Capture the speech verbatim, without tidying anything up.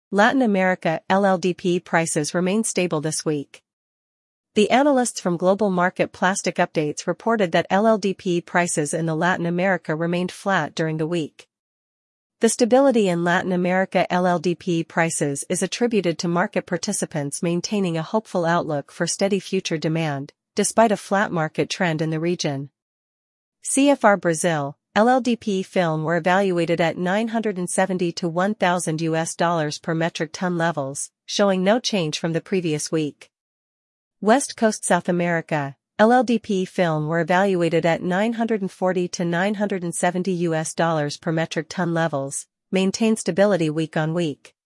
Latin America L L D P prices remain stable this week. The analysts from Global Market Plastic Updates reported that L L D P prices in the Latin America remained flat during the week. The stability in Latin America L L D P prices is attributed to market participants maintaining a hopeful outlook for steady future demand, despite a flat market trend in the region. C F R Brazil, L L D P film were evaluated at nine hundred seventy to one thousand U S dollars per metric ton levels, showing no change from the previous week. West Coast South America, L L D P film were evaluated at nine hundred forty to nine hundred seventy U S dollars per metric ton levels, maintained stability week on week.